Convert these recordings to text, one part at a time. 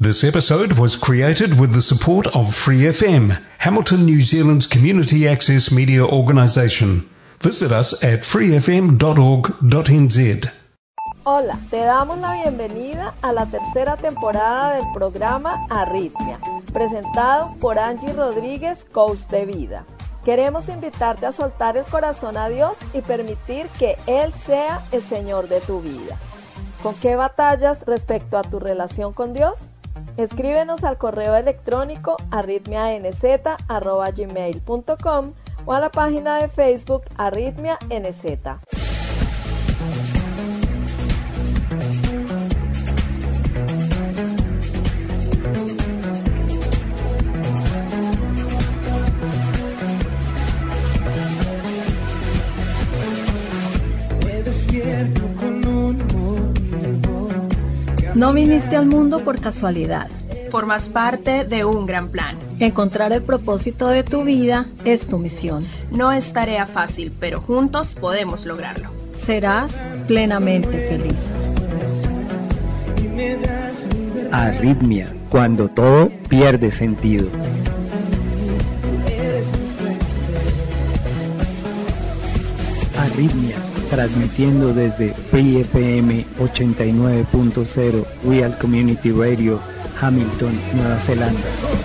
This episode was created with the support of Free FM, Hamilton, New Zealand's community access media organisation. Visit us at freefm.org.nz. Hola, te damos la bienvenida a la tercera temporada del programa Arritmia, presentado por Angie Rodríguez, coach de vida. Queremos invitarte a soltar el corazón a Dios y permitir que Él sea el Señor de tu vida. ¿Con qué batallas respecto a tu relación con Dios? Escríbenos al correo electrónico arritmianz@gmail.com o a la página de Facebook Arritmia NZ. No viniste al mundo por casualidad. Formas parte de un gran plan. Encontrar el propósito de tu vida es tu misión. No es tarea fácil, pero juntos podemos lograrlo. Serás plenamente feliz. Arritmia, cuando todo pierde sentido. Arritmia, transmitiendo desde Free FM 89.0 Real Community Radio, Hamilton, Nueva Zelanda.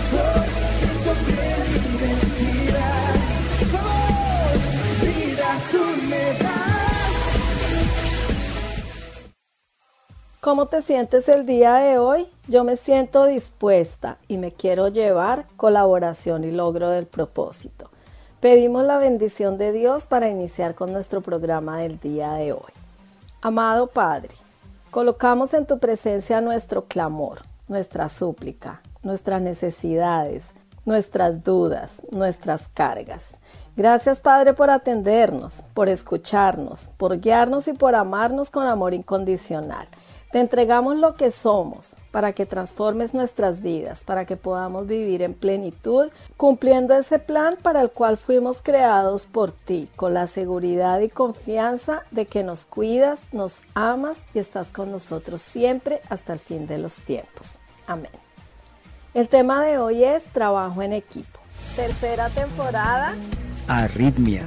¿Cómo te sientes el día de hoy? Yo me siento dispuesta y me quiero llevar colaboración y logro del propósito. Pedimos la bendición de Dios para iniciar con nuestro programa del día de hoy. Amado Padre, colocamos en tu presencia nuestro clamor, nuestra súplica, nuestras necesidades, nuestras dudas, nuestras cargas. Gracias, Padre, por atendernos, por escucharnos, por guiarnos y por amarnos con amor incondicional. Te entregamos lo que somos para que transformes nuestras vidas, para que podamos vivir en plenitud, cumpliendo ese plan para el cual fuimos creados por ti, con la seguridad y confianza de que nos cuidas, nos amas y estás con nosotros siempre hasta el fin de los tiempos. Amén. El tema de hoy es trabajo en equipo. Tercera temporada. Arritmia.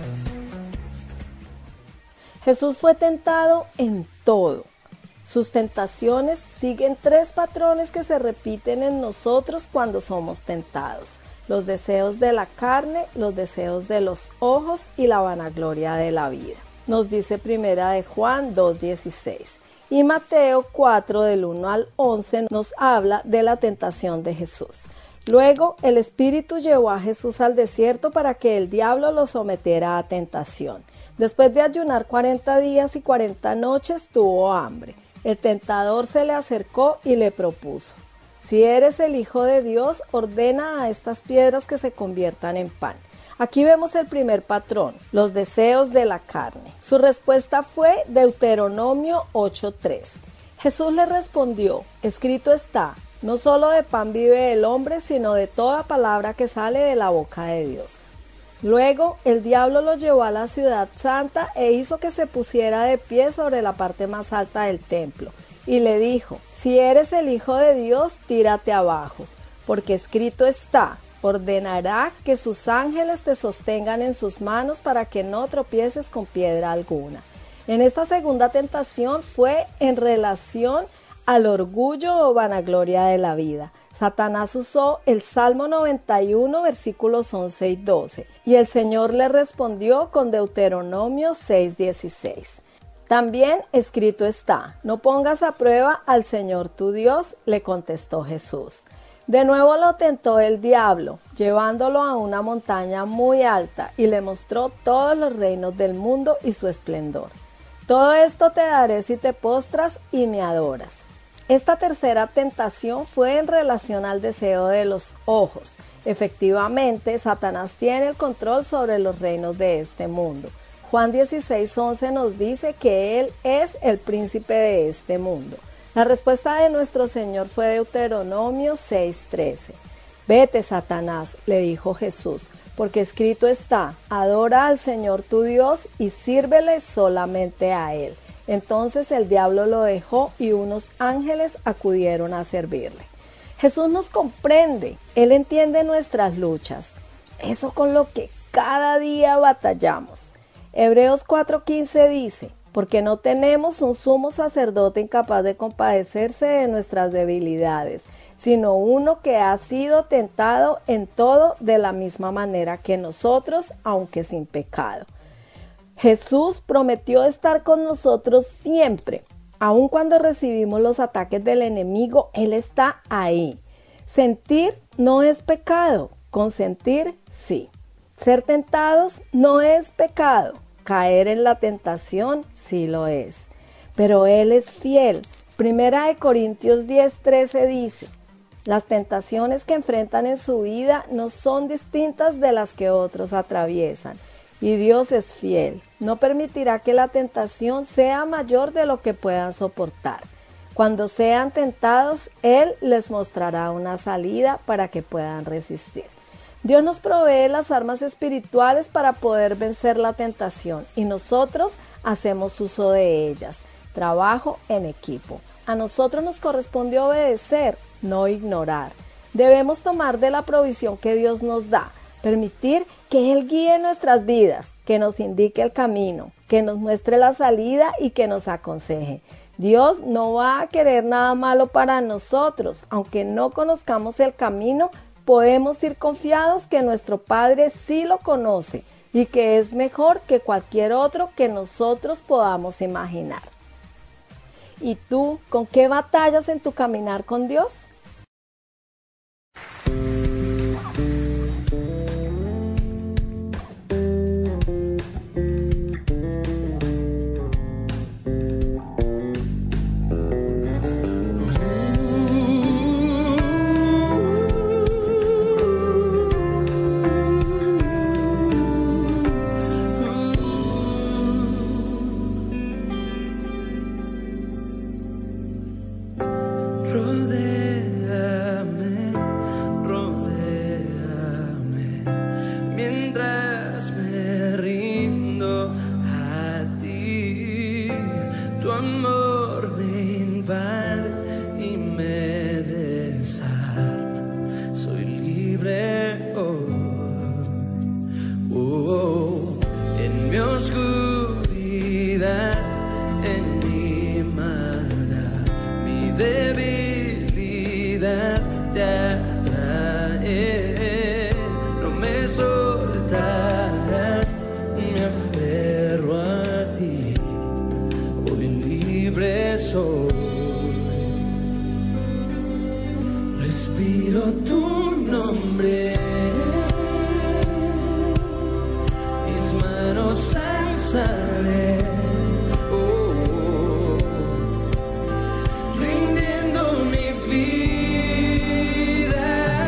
Jesús fue tentado en todo. Sus tentaciones siguen tres patrones que se repiten en nosotros cuando somos tentados: los deseos de la carne, los deseos de los ojos y la vanagloria de la vida. Nos dice Primera de Juan 2:16. Y Mateo 4 del 1 al 11 nos habla de la tentación de Jesús. Luego el Espíritu llevó a Jesús al desierto para que el diablo lo sometiera a tentación. Después de ayunar 40 días y 40 noches tuvo hambre. El tentador se le acercó y le propuso: si eres el Hijo de Dios, ordena a estas piedras que se conviertan en pan. Aquí vemos el primer patrón, los deseos de la carne. Su respuesta fue Deuteronomio 8:3. Jesús le respondió: escrito está, no solo de pan vive el hombre, sino de toda palabra que sale de la boca de Dios. Luego el diablo lo llevó a la ciudad santa e hizo que se pusiera de pie sobre la parte más alta del templo, y le dijo: si eres el Hijo de Dios, tírate abajo, porque escrito está, ordenará que sus ángeles te sostengan en sus manos para que no tropieces con piedra alguna. En esta segunda tentación fue en relación al orgullo o vanagloria de la vida. Satanás usó el Salmo 91, versículos 11 y 12, y el Señor le respondió con Deuteronomio 6:16. También escrito está, no pongas a prueba al Señor tu Dios, le contestó Jesús. De nuevo lo tentó el diablo, llevándolo a una montaña muy alta, y le mostró todos los reinos del mundo y su esplendor. Todo esto te daré si te postras y me adoras. Esta tercera tentación fue en relación al deseo de los ojos. Efectivamente, Satanás tiene el control sobre los reinos de este mundo. Juan 16:11 nos dice que Él es el príncipe de este mundo. La respuesta de nuestro Señor fue Deuteronomio 6:13. Vete, Satanás, le dijo Jesús, porque escrito está, adora al Señor tu Dios y sírvele solamente a Él. Entonces el diablo lo dejó y unos ángeles acudieron a servirle. Jesús nos comprende, Él entiende nuestras luchas, eso con lo que cada día batallamos. Hebreos 4:15 dice, porque no tenemos un sumo sacerdote incapaz de compadecerse de nuestras debilidades, sino uno que ha sido tentado en todo de la misma manera que nosotros, aunque sin pecado. Jesús prometió estar con nosotros siempre. Aun cuando recibimos los ataques del enemigo, Él está ahí. Sentir no es pecado, consentir sí. Ser tentados no es pecado, caer en la tentación sí lo es. Pero Él es fiel. 1 Corintios 10:13 dice, las tentaciones que enfrentan en su vida no son distintas de las que otros atraviesan. Y Dios es fiel, no permitirá que la tentación sea mayor de lo que puedan soportar. Cuando sean tentados, Él les mostrará una salida para que puedan resistir. Dios nos provee las armas espirituales para poder vencer la tentación y nosotros hacemos uso de ellas. Trabajo en equipo. A nosotros nos corresponde obedecer, no ignorar. Debemos tomar de la provisión que Dios nos da, permitir que Él guíe nuestras vidas, que nos indique el camino, que nos muestre la salida y que nos aconseje. Dios no va a querer nada malo para nosotros. Aunque no conozcamos el camino, podemos ir confiados que nuestro Padre sí lo conoce y que es mejor que cualquier otro que nosotros podamos imaginar. ¿Y tú, con qué batallas en tu caminar con Dios? Respiro tu nombre, mis manos alzaré, rindiendo mi vida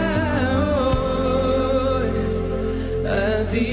hoy a ti.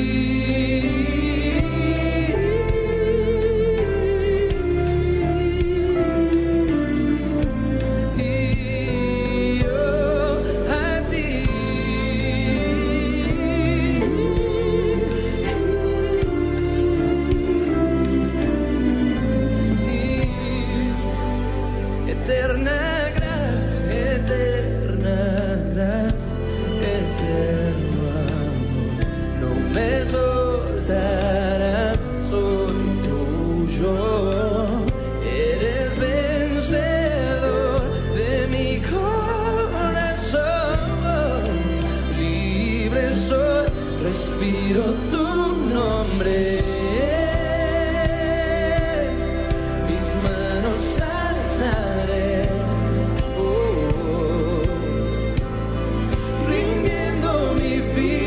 Respiro tu nombre, mis manos alzaré, rindiendo mi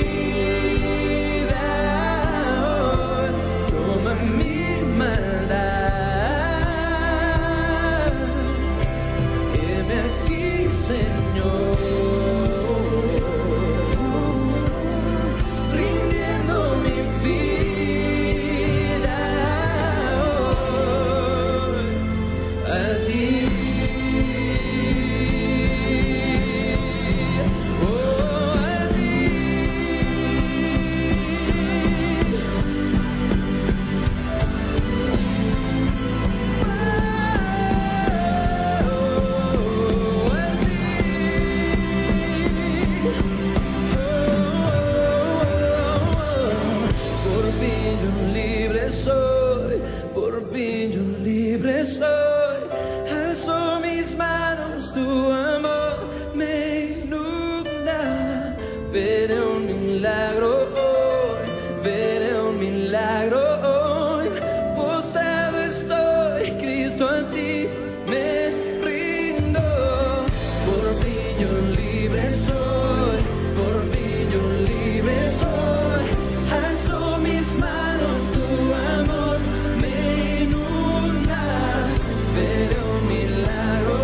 vida hoy. Toma mi maldad, heme aquí, Señor. libre soy, por fin yo libre soy. Alzo mis manos, tu amor me inunda, veré un milagro.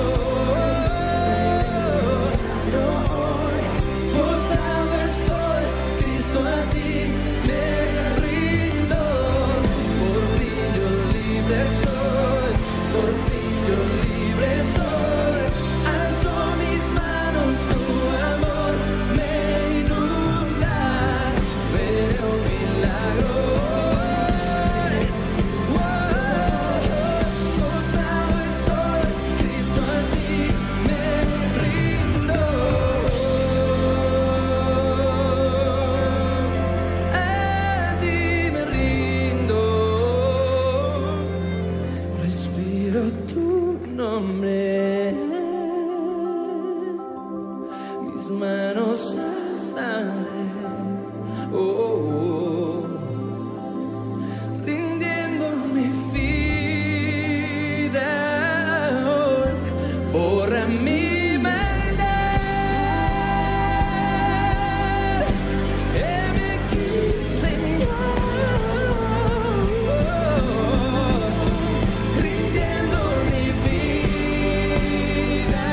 Yo hoy postrado estoy, Cristo a ti me rindo. Por fin yo libre soy, por fin yo libre soy. Alzo mis manos, tu amor me inunda, veré un milagro. Postrado estoy, Cristo a ti me rindo. A ti me rindo. Respiro tu nombre, mis manos alzaré, rindiendo mi vida hoy, borra mi maldad. Heme aquí, Señor, rindiendo mi vida.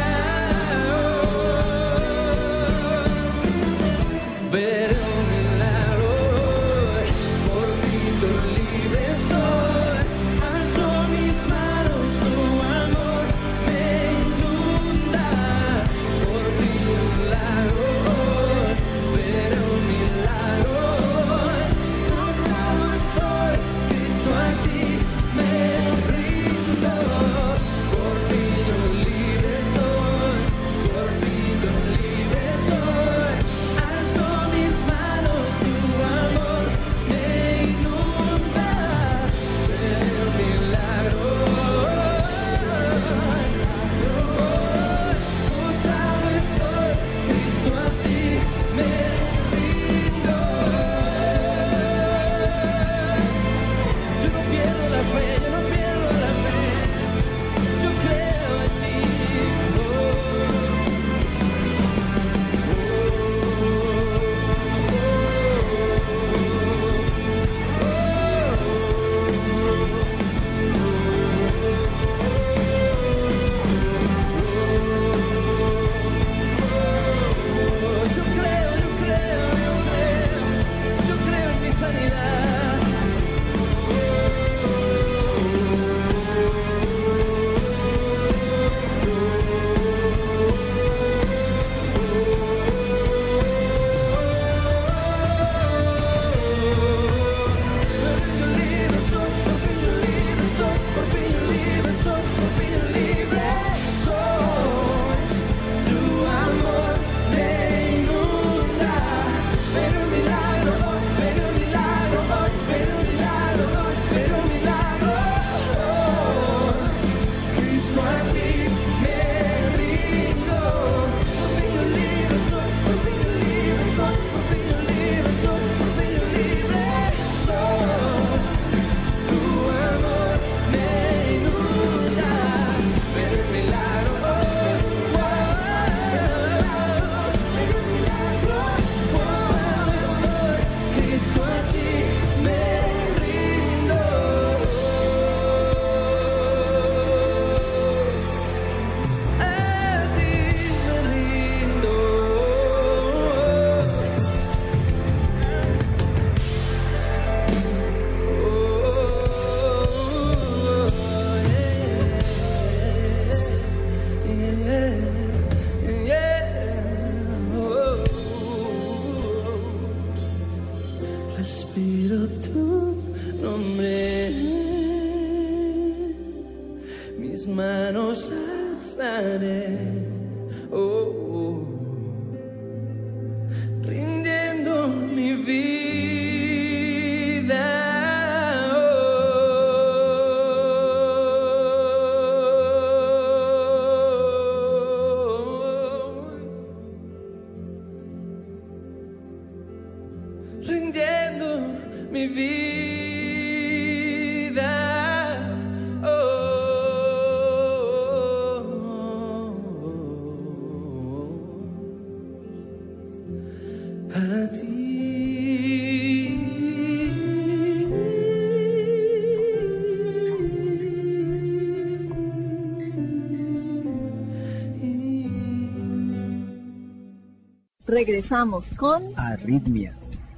Veré un milagro, por fin yo libre soy. Alzo mis manos, tu amor me inunda, por fin un milagro, veré un milagro. Postrado estoy, Cristo a ti me rindo. Por fin yo libre soy, por fin yo libre soy. Alzo mis manos, tu amor me inunda, veré un milagro. Postrado estoy, Cristo a ti me rindo. Yo no pierdo la fe, yo no pierdo la fe, yo creo en ti. Yo creo, yo creo, yo creo, yo creo en mi sanidad. Por fin libre soy, por fin libre soy. Tu amor me inunda, pero un milagro hoy, pero un milagro hoy, pero un milagro hoy, pero un milagro hoy. Cristo a ti me rindo. Por fin libre soy, por fin libre soy, por fin libre soy, por fin libre soy. Tu amor me inunda, pero un milagro hoy, pero un milagro. Postrado estoy, Cristo a ti me rindo. A ti me rindo. Respiro tu nombre, mis manos alzaré, rindiendo mi vida. Rindiendo mi vida. a Regresamos con Arritmia.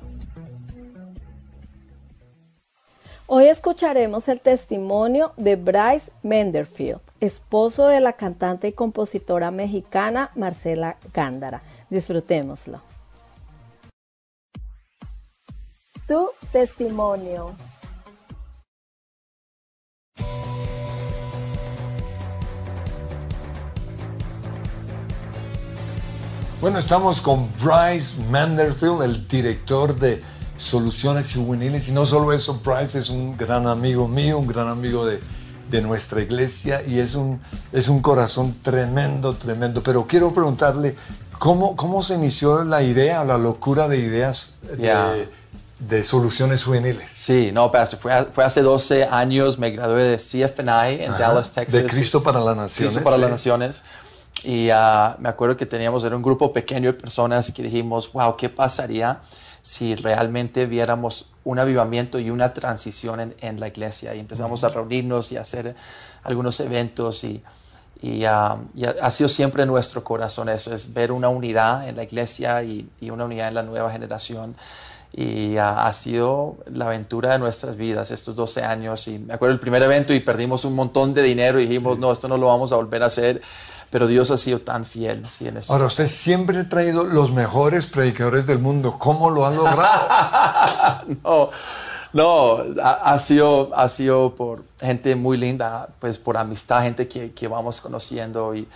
Hoy escucharemos el testimonio de Bryce Menderfield, esposo de la cantante y compositora mexicana Marcela Gándara. Disfrutémoslo. Tu testimonio. Bueno, estamos con Bryce Menderfield, el director de Soluciones Juveniles. Y no solo eso, Bryce es un gran amigo mío, un gran amigo de nuestra iglesia y es un corazón tremendo, tremendo. Pero quiero preguntarle, ¿cómo se inició la idea, la locura de ideas de Soluciones Juveniles? Sí, no, Pastor, fue hace 12 años, me gradué de CFNI en Dallas, Texas. De Cristo para las Naciones. Cristo para las Naciones. Y me acuerdo que era un grupo pequeño de personas que dijimos, wow, ¿qué pasaría si realmente viéramos un avivamiento y una transición en la iglesia? Y empezamos a reunirnos y a hacer algunos eventos y ha sido siempre nuestro corazón eso, es ver una unidad en la iglesia y una unidad en la nueva generación. Y ha sido la aventura de nuestras vidas estos 12 años. Y me acuerdo del primer evento y perdimos un montón de dinero y dijimos, no, esto no lo vamos a volver a hacer. Pero Dios ha sido tan fiel. Sí, en eso. Ahora, usted siempre ha traído los mejores predicadores del mundo. ¿Cómo lo han logrado? No, ha sido por gente muy linda, pues por amistad, gente que vamos conociendo y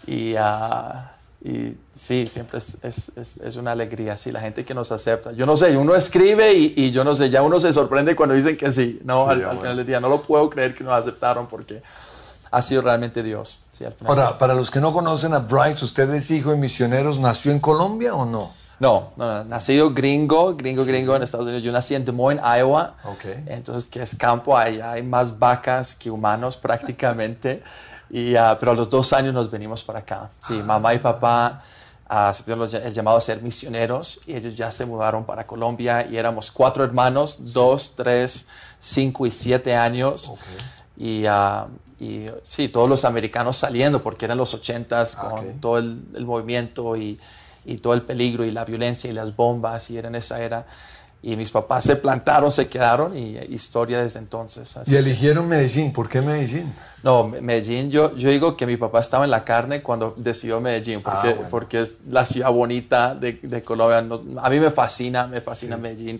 sí, siempre es una alegría, sí, la gente que nos acepta. Yo no sé, uno escribe y yo no sé, ya uno se sorprende cuando dicen que sí. No, sí, al final del día no lo puedo creer que nos aceptaron porque ha sido realmente Dios. Sí, al final. Ahora, para los que no conocen a Bryce, ¿usted es hijo de misioneros? ¿Nació en Colombia o no? No, nacido gringo en Estados Unidos. Yo nací en Des Moines, Iowa. Okay. Entonces, que es campo, allá hay más vacas que humanos prácticamente. Pero a los 2 años nos venimos para acá. Sí, mamá y papá se dieron el llamado a ser misioneros y ellos ya se mudaron para Colombia y éramos 4 hermanos, 2, 3, 5 y 7 años. Okay. Y sí, todos los americanos saliendo porque eran los 80s con todo el movimiento y todo el peligro y la violencia y las bombas y era en esa era. Y mis papás se plantaron, se quedaron y historia desde entonces. ¿Y eligieron Medellín? ¿Por qué Medellín? No, Medellín, yo digo que mi papá estaba en la carne cuando decidió Medellín, porque es la ciudad bonita de Colombia. A mí me fascina Medellín,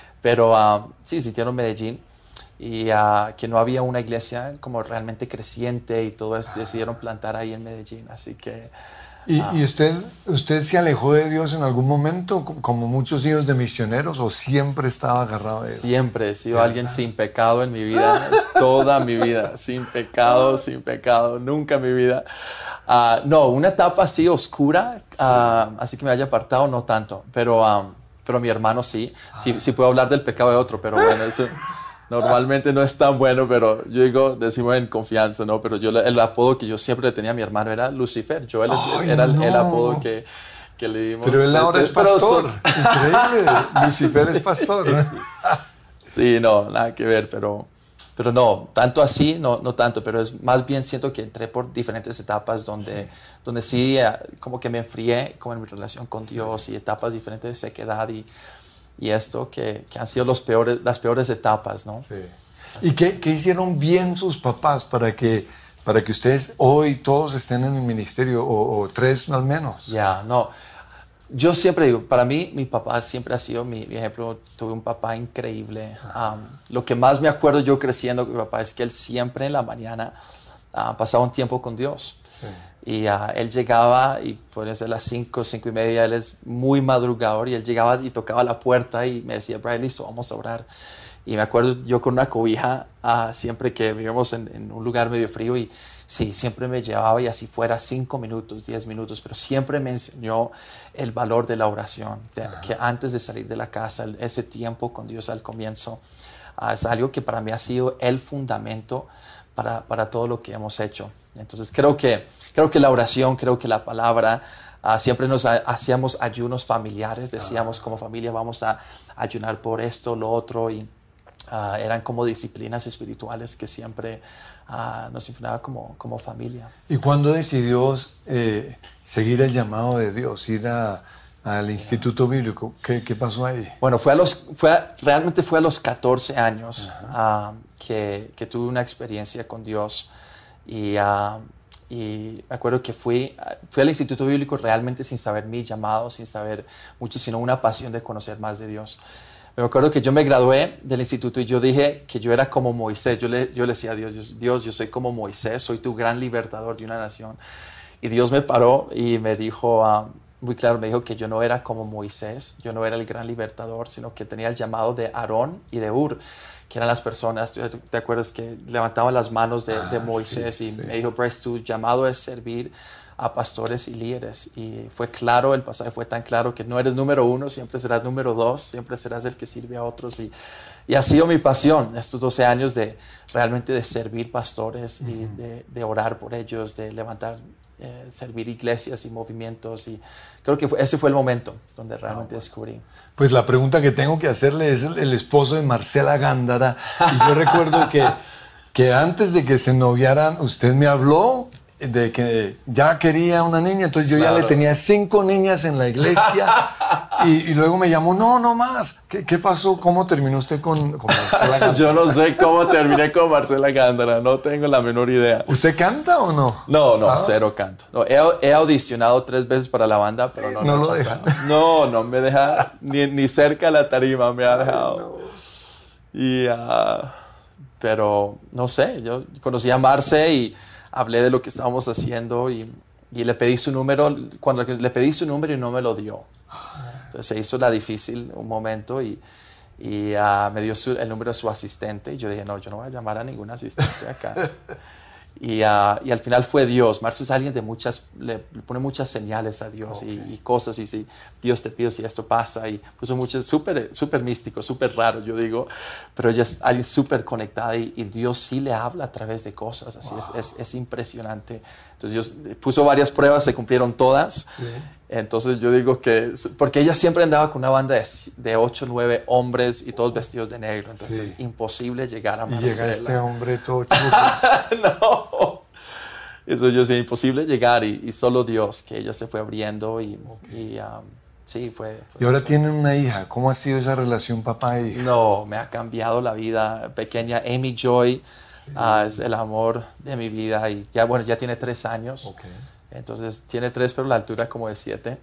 pero sí, sintieron Medellín y que no había una iglesia como realmente creciente y todo eso, decidieron plantar ahí en Medellín, así que... ¿Y usted se alejó de Dios en algún momento, como muchos hijos de misioneros, o siempre estaba agarrado de Dios? Siempre he sido alguien sin pecado en mi vida, toda mi vida, sin pecado, nunca en mi vida. No, una etapa así oscura, así que me haya apartado, no tanto, pero mi hermano sí puedo hablar del pecado de otro, pero bueno, eso... Normalmente no es tan bueno, pero decimos en confianza, ¿no? Pero el apodo que yo siempre le tenía a mi hermano era Lucifer. Joel era el apodo que le dimos. Pero él ahora es pastor. Increíble. Lucifer es pastor, ¿no? Sí, no, nada que ver, pero no, tanto así, no tanto, pero es más bien siento que entré por diferentes etapas donde sí como que me enfrié como en mi relación con Dios y etapas diferentes de sequedad y esto que han sido las peores etapas, ¿no? Sí. ¿Y qué hicieron bien sus papás para que ustedes hoy todos estén en el ministerio, o 3 al menos? No. Yo siempre digo, para mí, mi papá siempre ha sido mi ejemplo. Tuve un papá increíble. Lo que más me acuerdo yo creciendo con mi papá es que él siempre en la mañana pasaba un tiempo con Dios. Sí. Y él llegaba y podría ser las 5:30, él es muy madrugador y él llegaba y tocaba la puerta y me decía, Brian, listo, vamos a orar. Y me acuerdo yo con una cobija siempre que vivíamos en un lugar medio frío y sí, siempre me llevaba y así fuera 5 minutos, 10 minutos, pero siempre me enseñó el valor de la oración, que antes de salir de la casa, ese tiempo con Dios al comienzo, es algo que para mí ha sido el fundamento para todo lo que hemos hecho. Entonces creo que la oración, creo que la palabra Siempre hacíamos ayunos familiares, decíamos como familia vamos a ayunar por esto, lo otro, y eran como disciplinas espirituales que siempre nos influenciaban como familia. ¿Y cuándo decidió seguir el llamado de Dios, ir al Instituto Bíblico? ¿Qué pasó ahí? Bueno, realmente fue a los 14 años que tuve una experiencia con Dios, y me acuerdo que fui al Instituto Bíblico realmente sin saber mi llamado, sin saber mucho, sino una pasión de conocer más de Dios. Me acuerdo que yo me gradué del instituto y yo dije que yo era como Moisés. Yo le decía a Dios, yo soy como Moisés, soy tu gran libertador de una nación. Y Dios me paró y me dijo, muy claro, me dijo que yo no era como Moisés, yo no era el gran libertador, sino que tenía el llamado de Aarón y de Hur, que eran las personas, ¿te acuerdas que levantaban las manos de Moisés? Sí, y me dijo, Bryce, tu llamado es servir a pastores y líderes. Y fue claro, el pasaje fue tan claro que no eres número 1, siempre serás número 2, siempre serás el que sirve a otros. Y ha sido mi pasión estos 12 años de realmente de servir pastores y de orar por ellos, de levantar, servir iglesias y movimientos. Y creo que ese fue el momento donde realmente descubrí. Pues la pregunta que tengo que hacerle es el esposo de Marcela Gándara. Y yo recuerdo que antes de que se noviaran, usted me habló de que ya quería una niña, entonces yo ya le tenía 5 niñas en la iglesia y luego me llamó, no más. ¿Qué pasó? ¿Cómo terminó usted con Marcela Gándara? Yo no sé cómo terminé con Marcela Gándara, no tengo la menor idea. ¿Usted canta o no? No, cero canto. No, he audicionado 3 veces para la banda, pero no lo deja. No me deja ni cerca de la tarima me ha dejado. Y, pero no sé, yo conocí a Marce y hablé de lo que estábamos haciendo y le pedí su número. Cuando le pedí su número y no me lo dio. Entonces se hizo la difícil un momento y me dio el número de su asistente. Y yo dije, no, yo no voy a llamar a ningún asistente acá. Y al final fue Dios. Marce es alguien le pone muchas señales a Dios y cosas. Y si Dios te pide si esto pasa. Y puso muchas, súper místico, súper raro, yo digo. Pero ella es alguien súper conectada y Dios sí le habla a través de cosas. Así es impresionante. Entonces Dios puso varias pruebas, se cumplieron todas. Sí. Entonces yo digo que, porque ella siempre andaba con una banda de 8 o 9 hombres y todos vestidos de negro, entonces es imposible llegar a Marcela. Y llega este hombre todo chulo. No, eso yo sé, imposible llegar y solo Dios, que ella se fue abriendo sí, fue. Y ahora tienen una hija, ¿cómo ha sido esa relación papá e hija? No, me ha cambiado la vida, pequeña Amy Joy, es el amor de mi vida y ya tiene 3 años. Entonces tiene 3, pero la altura es como de 7.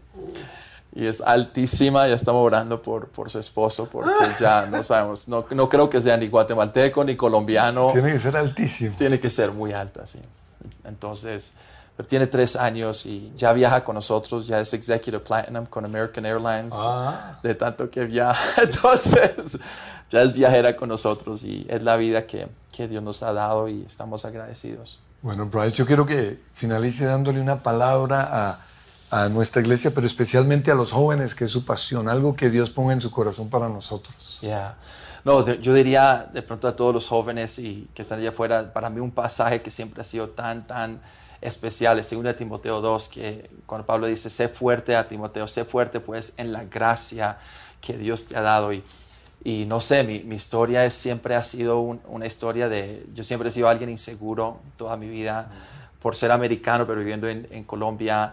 Y es altísima. Ya estamos orando por su esposo porque ya no sabemos. No creo que sea ni guatemalteco ni colombiano. Tiene que ser altísimo. Tiene que ser muy alta, sí. Entonces, pero tiene 3 años y ya viaja con nosotros. Ya es Executive Platinum con American Airlines. De tanto que viaja. Entonces, ya es viajera con nosotros y es la vida que Dios nos ha dado y estamos agradecidos. Bueno, Bryce, yo quiero que finalice dándole una palabra a nuestra iglesia, pero especialmente a los jóvenes, que es su pasión, algo que Dios ponga en su corazón para nosotros. No, yo diría de pronto a todos los jóvenes y que están allá afuera, para mí un pasaje que siempre ha sido tan especial es 2 Timoteo 2, que cuando Pablo dice, sé fuerte a Timoteo, sé fuerte pues en la gracia que Dios te ha dado. Y no sé, mi historia siempre ha sido una historia yo siempre he sido alguien inseguro toda mi vida, por ser americano, pero viviendo en Colombia,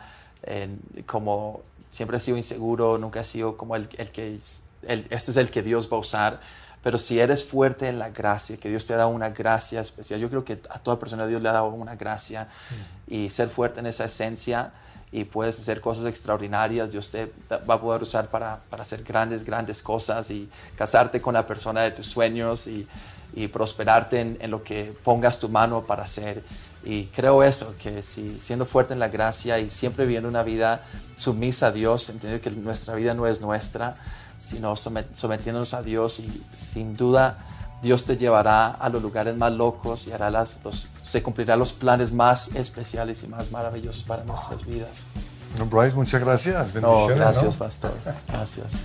como siempre he sido inseguro, nunca he sido como este es el que Dios va a usar. Pero si eres fuerte en la gracia, que Dios te ha dado una gracia especial, yo creo que a toda persona Dios le ha dado una gracia, y ser fuerte en esa esencia, y puedes hacer cosas extraordinarias. Dios te va a poder usar para hacer grandes cosas y casarte con la persona de tus sueños y prosperarte en lo que pongas tu mano para hacer. Y creo eso, que si siendo fuerte en la gracia y siempre viviendo una vida sumisa a Dios, entender que nuestra vida no es nuestra, sino sometiéndonos a Dios, y sin duda Dios te llevará a los lugares más locos y se cumplirán los planes más especiales y más maravillosos para nuestras vidas. Bueno, Bryce, muchas gracias. Bendiciones. Gracias, pastor. Gracias.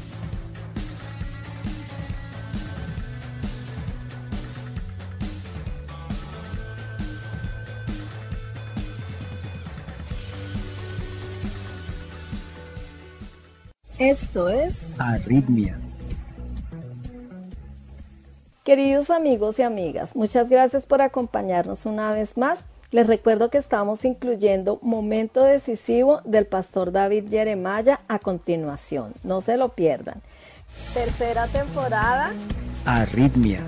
Esto es Arritmia. Queridos amigos y amigas, muchas gracias por acompañarnos una vez más. Les recuerdo que estamos incluyendo Momento Decisivo del pastor David Jeremiah a continuación. No se lo pierdan. Tercera temporada. Arritmia.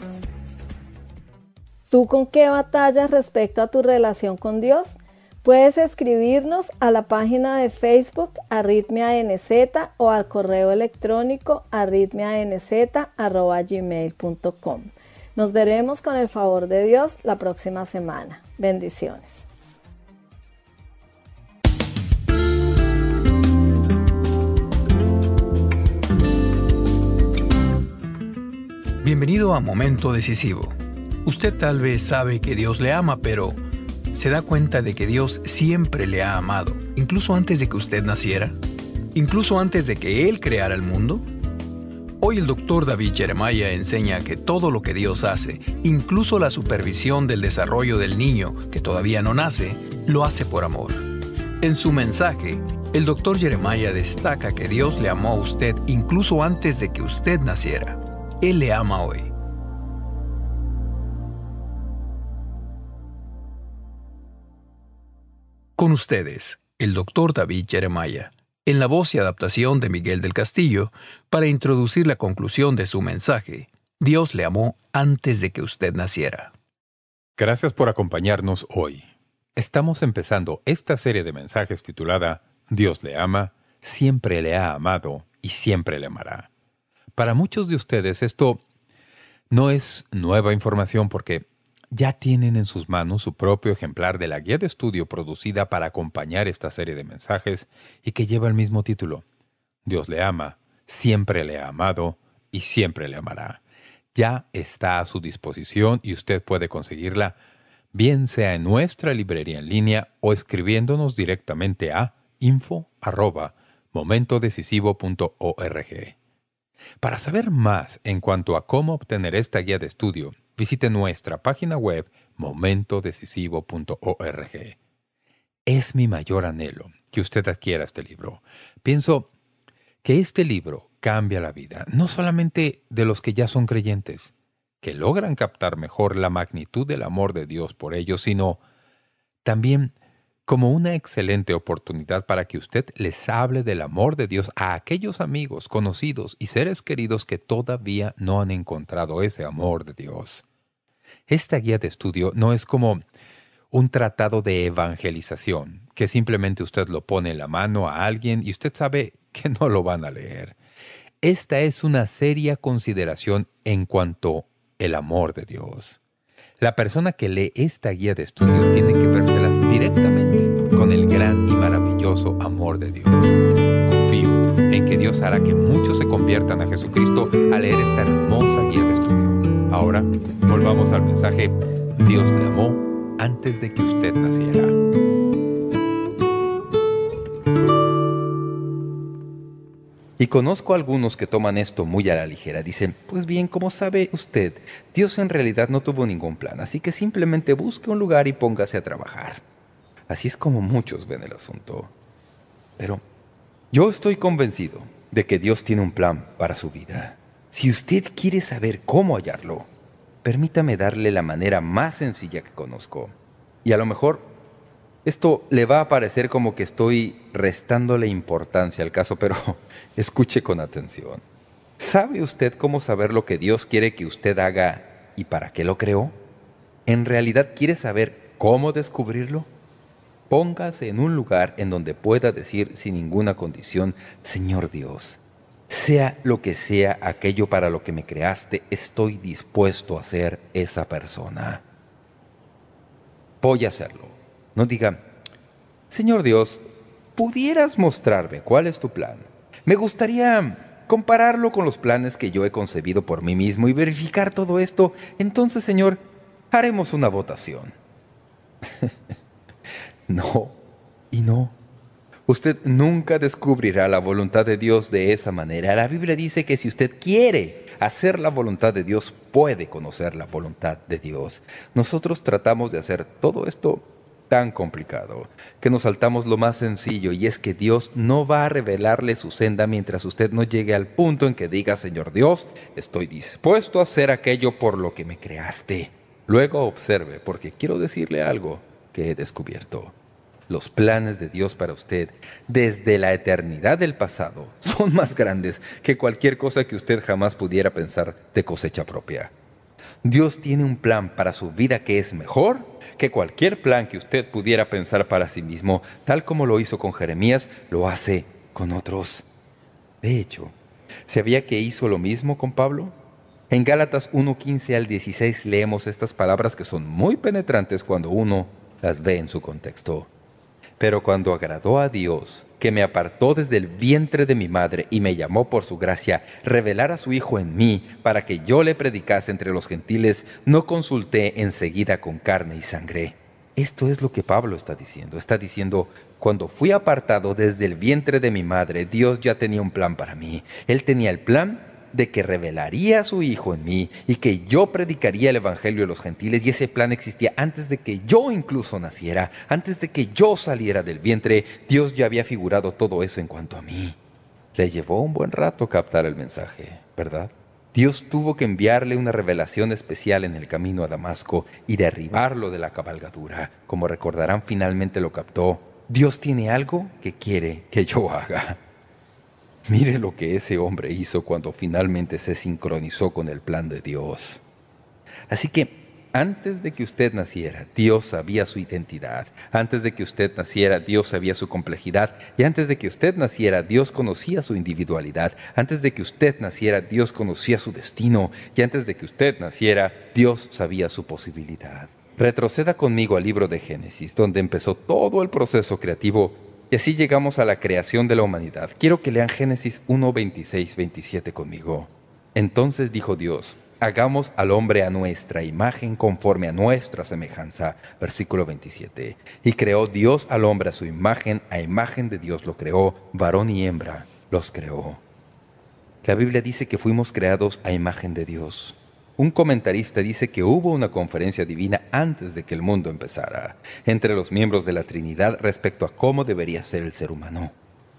¿Tú con qué batallas respecto a tu relación con Dios? Puedes escribirnos a la página de Facebook Arritmia NZ o al correo electrónico arritmianz@gmail.com. Nos veremos con el favor de Dios la próxima semana. Bendiciones. Bienvenido a Momento Decisivo. Usted tal vez sabe que Dios le ama, pero ¿se da cuenta de que Dios siempre le ha amado, incluso antes de que usted naciera? ¿Incluso antes de que Él creara el mundo? Hoy el Dr. David Jeremiah enseña que todo lo que Dios hace, incluso la supervisión del desarrollo del niño que todavía no nace, lo hace por amor. En su mensaje, el Dr. Jeremiah destaca que Dios le amó a usted incluso antes de que usted naciera. Él le ama hoy. Con ustedes, el Dr. David Jeremiah, en la voz y adaptación de Miguel del Castillo, para introducir la conclusión de su mensaje, Dios le amó antes de que usted naciera. Gracias por acompañarnos hoy. Estamos empezando esta serie de mensajes titulada Dios le ama, siempre le ha amado y siempre le amará. Para muchos de ustedes esto no es nueva información porque ya tienen en sus manos su propio ejemplar de la guía de estudio producida para acompañar esta serie de mensajes y que lleva el mismo título. Dios le ama, siempre le ha amado y siempre le amará. Ya está a su disposición y usted puede conseguirla, bien sea en nuestra librería en línea o escribiéndonos directamente a info@momentodecisivo.org. Para saber más en cuanto a cómo obtener esta guía de estudio, visite nuestra página web momentodecisivo.org. Es mi mayor anhelo que usted adquiera este libro. Pienso que este libro cambia la vida, no solamente de los que ya son creyentes, que logran captar mejor la magnitud del amor de Dios por ellos, sino también como una excelente oportunidad para que usted les hable del amor de Dios a aquellos amigos, conocidos y seres queridos que todavía no han encontrado ese amor de Dios. Esta guía de estudio no es como un tratado de evangelización, que simplemente usted lo pone en la mano a alguien y usted sabe que no lo van a leer. Esta es una seria consideración en cuanto al amor de Dios. La persona que lee esta guía de estudio tiene que vérselas directamente con el gran y maravilloso amor de Dios. Confío en que Dios hará que muchos se conviertan a Jesucristo al leer esta hermosa guía de estudio. Ahora, volvamos al mensaje. Dios le amó antes de que usted naciera. Y conozco a algunos que toman esto muy a la ligera. Dicen, pues bien, como sabe usted, Dios en realidad no tuvo ningún plan, así que simplemente busque un lugar y póngase a trabajar. Así es como muchos ven el asunto. Pero yo estoy convencido de que Dios tiene un plan para su vida. Si usted quiere saber cómo hallarlo, permítame darle la manera más sencilla que conozco. Y a lo mejor esto le va a parecer como que estoy restándole importancia al caso, pero escuche con atención. ¿Sabe usted cómo saber lo que Dios quiere que usted haga y para qué lo creó? ¿En realidad quiere saber cómo descubrirlo? Póngase en un lugar en donde pueda decir sin ninguna condición, Señor Dios, sea lo que sea aquello para lo que me creaste, estoy dispuesto a ser esa persona. Voy a hacerlo. No diga, Señor Dios, ¿pudieras mostrarme cuál es tu plan? Me gustaría compararlo con los planes que yo he concebido por mí mismo y verificar todo esto. Entonces, Señor, haremos una votación. No, y no. Usted nunca descubrirá la voluntad de Dios de esa manera. La Biblia dice que si usted quiere hacer la voluntad de Dios, puede conocer la voluntad de Dios. Nosotros tratamos de hacer todo esto tan complicado que nos saltamos lo más sencillo, y es que Dios no va a revelarle su senda mientras usted no llegue al punto en que diga: Señor Dios, estoy dispuesto a hacer aquello por lo que me creaste. Luego observe, porque quiero decirle algo que he descubierto. Los planes de Dios para usted desde la eternidad del pasado son más grandes que cualquier cosa que usted jamás pudiera pensar de cosecha propia. Dios tiene un plan para su vida que es mejor que cualquier plan que usted pudiera pensar para sí mismo. Tal como lo hizo con Jeremías, lo hace con otros. De hecho, ¿sabía que hizo lo mismo con Pablo? En Gálatas 1:15 al 16 leemos estas palabras que son muy penetrantes cuando uno las ve en su contexto. Pero cuando agradó a Dios, que me apartó desde el vientre de mi madre y me llamó por su gracia, revelar a su Hijo en mí para que yo le predicase entre los gentiles, no consulté enseguida con carne y sangre. Esto es lo que Pablo está diciendo. Está diciendo: cuando fui apartado desde el vientre de mi madre, Dios ya tenía un plan para mí. Él tenía el plan de que revelaría a su Hijo en mí y que yo predicaría el Evangelio a los gentiles, y ese plan existía antes de que yo incluso naciera, antes de que yo saliera del vientre. Dios ya había figurado todo eso en cuanto a mí. Le llevó un buen rato captar el mensaje, ¿verdad? Dios tuvo que enviarle una revelación especial en el camino a Damasco y derribarlo de la cabalgadura. Como recordarán, finalmente lo captó. Dios tiene algo que quiere que yo haga. Mire lo que ese hombre hizo cuando finalmente se sincronizó con el plan de Dios. Así que antes de que usted naciera, Dios sabía su identidad. Antes de que usted naciera, Dios sabía su complejidad. Y antes de que usted naciera, Dios conocía su individualidad. Antes de que usted naciera, Dios conocía su destino. Y antes de que usted naciera, Dios sabía su posibilidad. Retroceda conmigo al libro de Génesis, donde empezó todo el proceso creativo. Y así llegamos a la creación de la humanidad. Quiero que lean Génesis 1, 26, 27 conmigo. Entonces dijo Dios: hagamos al hombre a nuestra imagen, conforme a nuestra semejanza. Versículo 27. Y creó Dios al hombre a su imagen de Dios lo creó, varón y hembra los creó. La Biblia dice que fuimos creados a imagen de Dios. Un comentarista dice que hubo una conferencia divina antes de que el mundo empezara, entre los miembros de la Trinidad respecto a cómo debería ser el ser humano.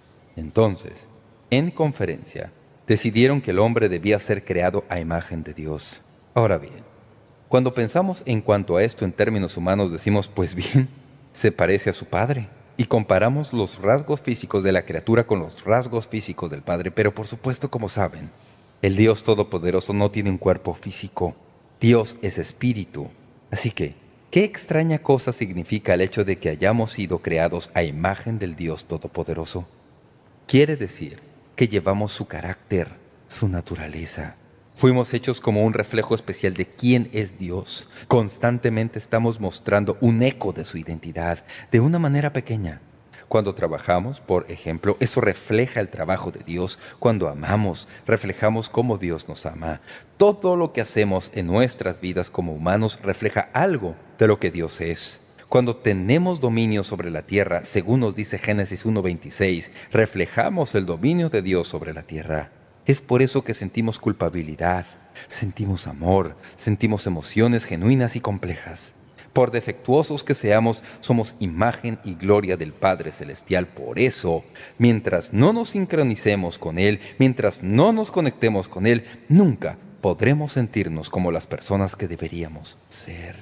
Entonces, en conferencia, decidieron que el hombre debía ser creado a imagen de Dios. Ahora bien, cuando pensamos en cuanto a esto en términos humanos, decimos: pues bien, se parece a su padre. Y comparamos los rasgos físicos de la criatura con los rasgos físicos del Padre. Pero por supuesto, como saben, el Dios Todopoderoso no tiene un cuerpo físico. Dios es espíritu. Así que, ¿qué extraña cosa significa el hecho de que hayamos sido creados a imagen del Dios Todopoderoso? Quiere decir que llevamos su carácter, su naturaleza. Fuimos hechos como un reflejo especial de quién es Dios. Constantemente estamos mostrando un eco de su identidad, de una manera pequeña. Cuando trabajamos, por ejemplo, eso refleja el trabajo de Dios. Cuando amamos, reflejamos cómo Dios nos ama. Todo lo que hacemos en nuestras vidas como humanos refleja algo de lo que Dios es. Cuando tenemos dominio sobre la tierra, según nos dice Génesis 1:26, reflejamos el dominio de Dios sobre la tierra. Es por eso que sentimos culpabilidad, sentimos amor, sentimos emociones genuinas y complejas. Por defectuosos que seamos, somos imagen y gloria del Padre Celestial. Por eso, mientras no nos sincronicemos con Él, mientras no nos conectemos con Él, nunca podremos sentirnos como las personas que deberíamos ser.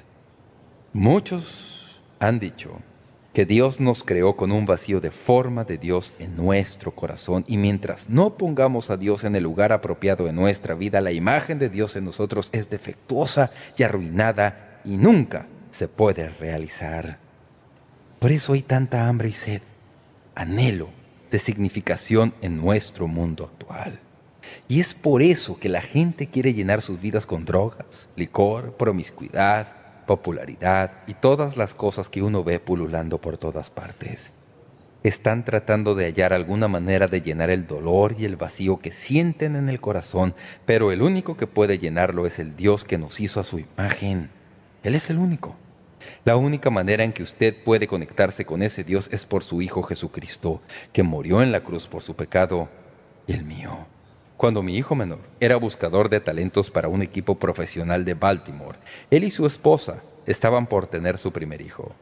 Muchos han dicho que Dios nos creó con un vacío de forma de Dios en nuestro corazón, y mientras no pongamos a Dios en el lugar apropiado en nuestra vida, la imagen de Dios en nosotros es defectuosa y arruinada y nunca se puede realizar. Por eso hay tanta hambre y sed, anhelo de significación en nuestro mundo actual. Y es por eso que la gente quiere llenar sus vidas con drogas, licor, promiscuidad, popularidad y todas las cosas que uno ve pululando por todas partes. Están tratando de hallar alguna manera de llenar el dolor y el vacío que sienten en el corazón, pero el único que puede llenarlo es el Dios que nos hizo a su imagen. Él es el único. La única manera en que usted puede conectarse con ese Dios es por su Hijo Jesucristo, que murió en la cruz por su pecado y el mío. Cuando mi hijo menor era buscador de talentos para un equipo profesional de Baltimore, él y su esposa estaban por tener su primer hijo.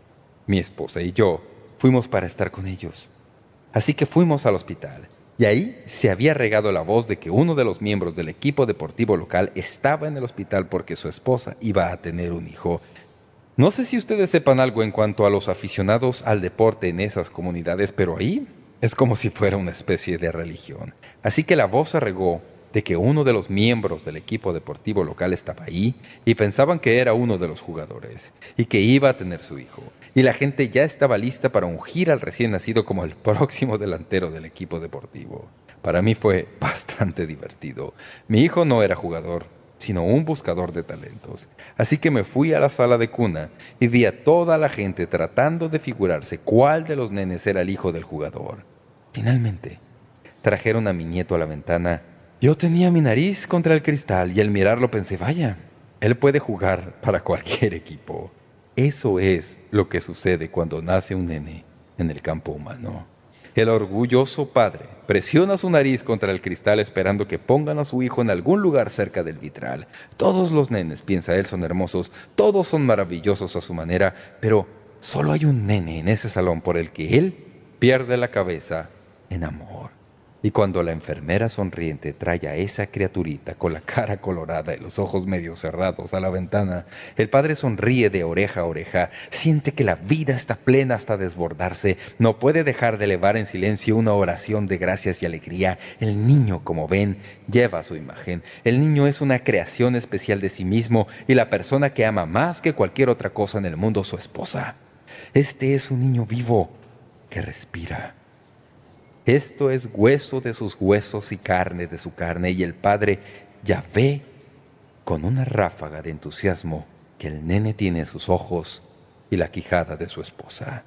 Mi esposa y yo fuimos para estar con ellos. Así que fuimos al hospital. Y ahí se había regado la voz de que uno de los miembros del equipo deportivo local estaba en el hospital porque su esposa iba a tener un hijo. No sé si ustedes sepan algo en cuanto a los aficionados al deporte en esas comunidades, pero ahí es como si fuera una especie de religión. Así que la voz se regó de que uno de los miembros del equipo deportivo local estaba ahí y pensaban que era uno de los jugadores y que iba a tener su hijo. Y la gente ya estaba lista para ungir al recién nacido como el próximo delantero del equipo deportivo. Para mí fue bastante divertido. Mi hijo no era jugador, sino un buscador de talentos. Así que me fui a la sala de cuna y vi a toda la gente tratando de figurarse cuál de los nenes era el hijo del jugador. Finalmente, trajeron a mi nieto a la ventana. Yo tenía mi nariz contra el cristal y al mirarlo pensé, vaya, él puede jugar para cualquier equipo. Eso es lo que sucede cuando nace un nene en el campo humano. El orgulloso padre presiona su nariz contra el cristal esperando que pongan a su hijo en algún lugar cerca del vitral. Todos los nenes, piensa él, son hermosos, todos son maravillosos a su manera, pero solo hay un nene en ese salón por el que él pierde la cabeza en amor. Y cuando la enfermera sonriente trae a esa criaturita con la cara colorada y los ojos medio cerrados a la ventana, el padre sonríe de oreja a oreja, siente que la vida está plena hasta desbordarse, no puede dejar de elevar en silencio una oración de gracias y alegría. El niño, como ven, lleva su imagen. El niño es una creación especial de sí mismo y la persona que ama más que cualquier otra cosa en el mundo, su esposa. Este es un niño vivo que respira. Esto es hueso de sus huesos y carne de su carne, y el padre ya ve con una ráfaga de entusiasmo que el nene tiene sus ojos y la quijada de su esposa.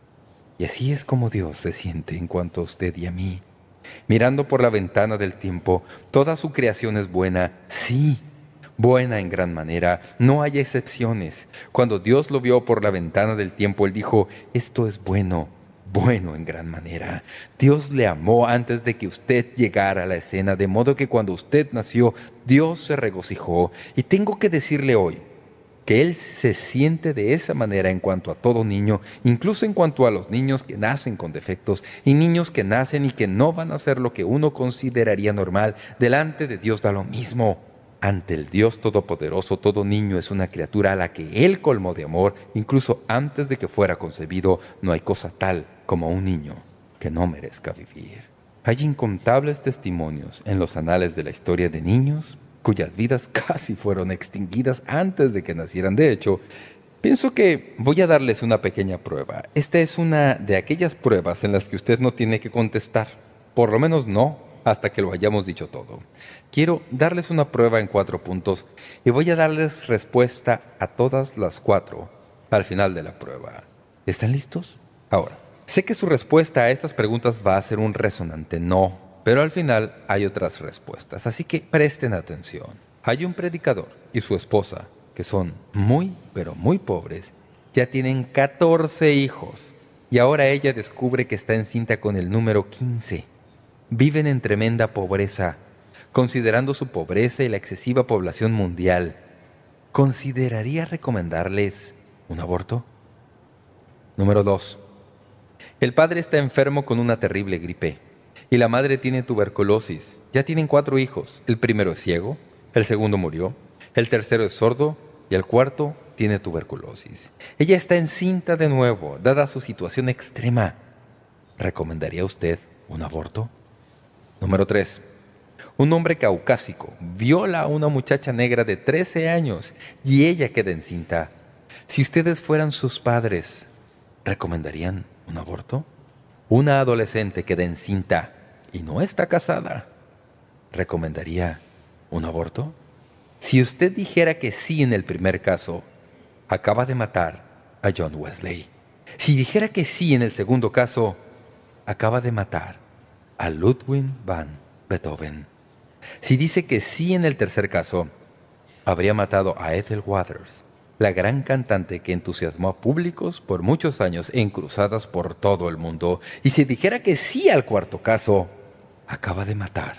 Y así es como Dios se siente en cuanto a usted y a mí. Mirando por la ventana del tiempo, toda su creación es buena, sí, buena en gran manera, no hay excepciones. Cuando Dios lo vio por la ventana del tiempo, Él dijo, esto es bueno en gran manera. Dios le amó antes de que usted llegara a la escena, de modo que cuando usted nació, Dios se regocijó. Y tengo que decirle hoy que Él se siente de esa manera en cuanto a todo niño, incluso en cuanto a los niños que nacen con defectos y niños que nacen y que no van a hacer lo que uno consideraría normal. Delante de Dios da lo mismo. Ante el Dios Todopoderoso, todo niño es una criatura a la que Él colmó de amor. Incluso antes de que fuera concebido, no hay cosa tal como un niño que no merezca vivir. Hay incontables testimonios en los anales de la historia de niños cuyas vidas casi fueron extinguidas antes de que nacieran. De hecho, pienso que voy a darles una pequeña prueba. Esta es una de aquellas pruebas en las que usted no tiene que contestar. Por lo menos no hasta que lo hayamos dicho todo. Quiero darles una prueba en 4 puntos y voy a darles respuesta a todas las 4 al final de la prueba. ¿Están listos? Ahora, sé que su respuesta a estas preguntas va a ser un resonante no, pero al final hay otras respuestas, así que presten atención. Hay un predicador y su esposa, que son muy, pero muy pobres, ya tienen 14 hijos y ahora ella descubre que está encinta con el número 15. Viven en tremenda pobreza. Considerando su pobreza y la excesiva población mundial, ¿consideraría recomendarles un aborto? Número 2. El padre está enfermo con una terrible gripe y la madre tiene tuberculosis. Ya tienen 4 hijos. El primero es ciego, el segundo murió, el tercero es sordo y el cuarto tiene tuberculosis. Ella está encinta de nuevo, dada su situación extrema. ¿Recomendaría usted un aborto? Número 3. Un hombre caucásico viola a una muchacha negra de 13 años y ella queda encinta. Si ustedes fueran sus padres, ¿recomendarían un aborto? Una adolescente queda encinta y no está casada. ¿Recomendaría un aborto? Si usted dijera que sí en el primer caso, acaba de matar a John Wesley. Si dijera que sí en el segundo caso, acaba de matar a Ludwig van Beethoven. Si dice que sí en el tercer caso, habría matado a Ethel Waters, la gran cantante que entusiasmó a públicos por muchos años en cruzadas por todo el mundo. Y si dijera que sí al cuarto caso, acaba de matar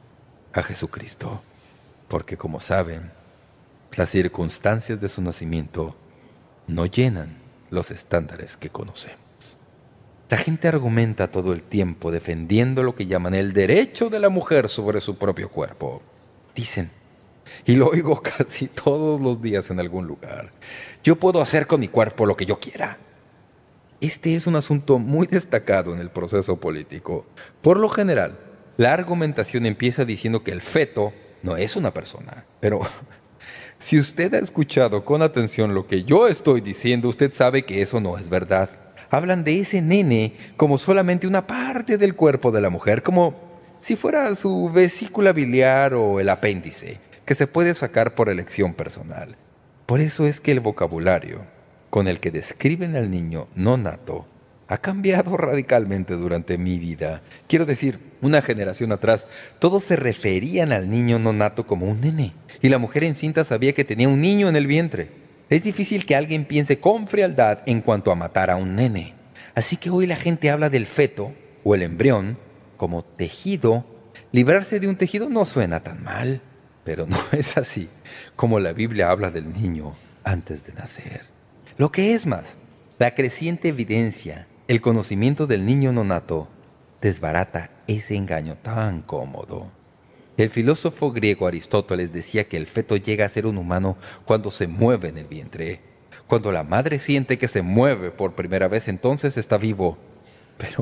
a Jesucristo. Porque, como saben, las circunstancias de su nacimiento no llenan los estándares que conocemos. La gente argumenta todo el tiempo defendiendo lo que llaman el derecho de la mujer sobre su propio cuerpo. Dicen, y lo oigo casi todos los días en algún lugar, yo puedo hacer con mi cuerpo lo que yo quiera. Este es un asunto muy destacado en el proceso político. Por lo general, la argumentación empieza diciendo que el feto no es una persona. Pero si usted ha escuchado con atención lo que yo estoy diciendo, usted sabe que eso no es verdad. Hablan de ese nene como solamente una parte del cuerpo de la mujer, como si fuera su vesícula biliar o el apéndice, que se puede sacar por elección personal. Por eso es que el vocabulario con el que describen al niño no nato ha cambiado radicalmente durante mi vida. Quiero decir, una generación atrás, todos se referían al niño no nato como un nene, y la mujer encinta sabía que tenía un niño en el vientre. Es difícil que alguien piense con frialdad en cuanto a matar a un nene. Así que hoy la gente habla del feto o el embrión como tejido. Librarse de un tejido no suena tan mal, pero no es así como la Biblia habla del niño antes de nacer. Lo que es más, la creciente evidencia, el conocimiento del niño no nato, desbarata ese engaño tan cómodo. El filósofo griego Aristóteles decía que el feto llega a ser un humano cuando se mueve en el vientre. Cuando la madre siente que se mueve por primera vez, entonces está vivo. Pero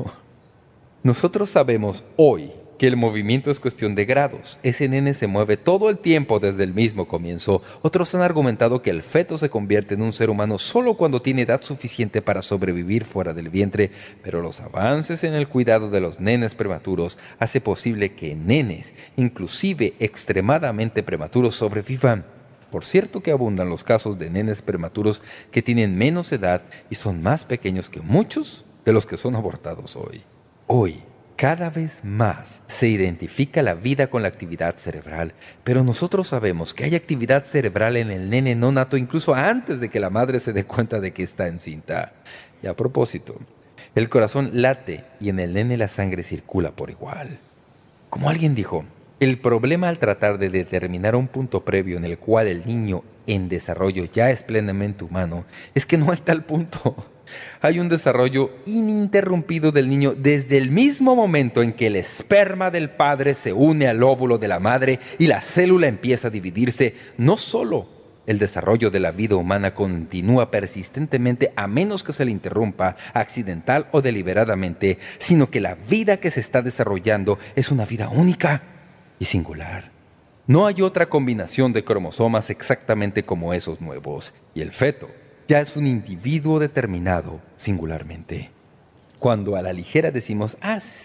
nosotros sabemos hoy que el movimiento es cuestión de grados. Ese nene se mueve todo el tiempo desde el mismo comienzo. Otros han argumentado que el feto se convierte en un ser humano solo cuando tiene edad suficiente para sobrevivir fuera del vientre, pero los avances en el cuidado de los nenes prematuros hace posible que nenes, inclusive extremadamente prematuros, sobrevivan. Por cierto que abundan los casos de nenes prematuros que tienen menos edad y son más pequeños que muchos de los que son abortados hoy. Hoy, cada vez más se identifica la vida con la actividad cerebral, pero nosotros sabemos que hay actividad cerebral en el nene no nato incluso antes de que la madre se dé cuenta de que está encinta. Y a propósito, el corazón late y en el nene la sangre circula por igual. Como alguien dijo, el problema al tratar de determinar un punto previo en el cual el niño en desarrollo ya es plenamente humano es que no hay tal punto. Hay un desarrollo ininterrumpido del niño desde el mismo momento en que el esperma del padre se une al óvulo de la madre y la célula empieza a dividirse. No solo el desarrollo de la vida humana continúa persistentemente a menos que se le interrumpa, accidental o deliberadamente, sino que la vida que se está desarrollando es una vida única y singular. No hay otra combinación de cromosomas exactamente como esos nuevos, y el feto ya es un individuo determinado singularmente. Cuando a la ligera decimos,